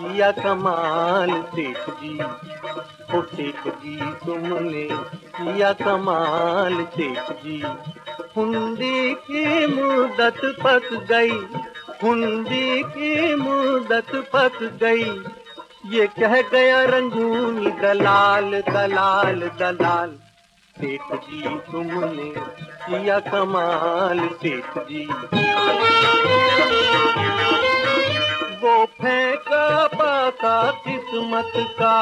किया कमाल सेठ जी। ओ सेठ जी तुमने किया कमाल सेठ जी। हुंडी की मुद्दत पक गई, हुंडी की मुद्दत पक गई, ये कह गया रंगूनी दलाल दलाल दलाल। सेठ जी तुमने किया कमाल सेठ जी। वो फेंका पासा किस्मत का,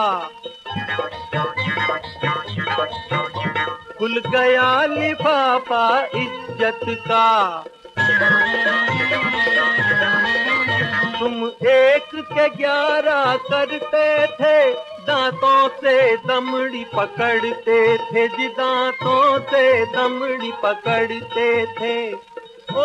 खुल गया लिफाफा इज्जत का। तुम एक के 11 करते थे, दांतों से दमड़ी पकड़ते थे जी, दांतों से दमड़ी पकड़ते थे। ओ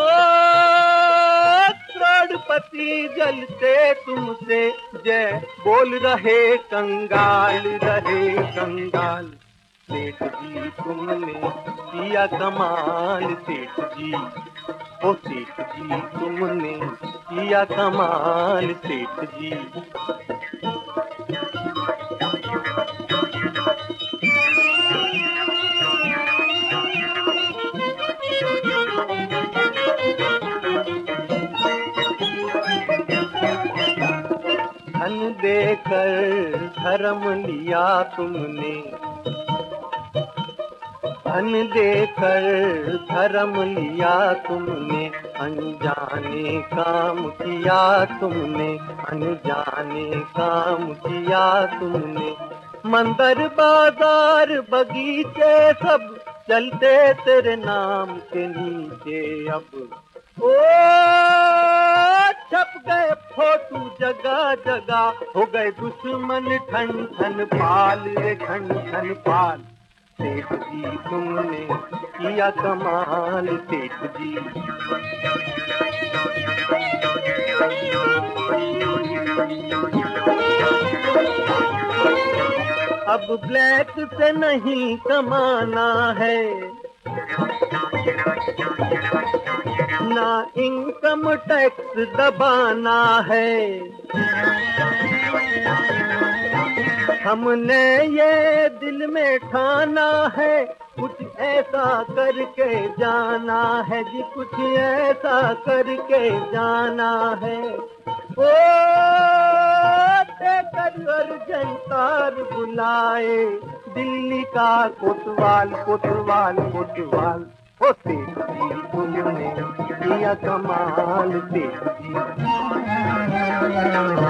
करोड़पति जलते तुमसे, जय बोल रहे कंगाल रहे कंगाल। सेठ जी तुमने किया कमाल सेठ जी। ओ सेठ जी तुमने किया कमाल सेठ जी। धन देकर धर्म लिया तुमने, धन देकर धर्म लिया तुमने, अनजाने काम किया तुमने, अनजाने काम किया तुमने। मंदिर बाजार बगीचे सब चलते तेरे नाम के नीचे अब। ओ छप गए फोटू जगह जगह, हो गए दुश्मन ठन ठन पाल रे ठन ठन पाल। सेठ जी तुमने किया कमाल सेठ जी। अब ब्लैक से नहीं कमाना है, ना इनकम टैक्स दबाना है। हमने ये दिल में ठाना है, कुछ ऐसा करके जाना है जी, कुछ ऐसा करके जाना है। ओ तेकर जनतार बुलाए, दिल्ली का कोतवाल कोतवाल कोतवाल। ओ सेठ जी तुमने किया कमाल सेठ जी।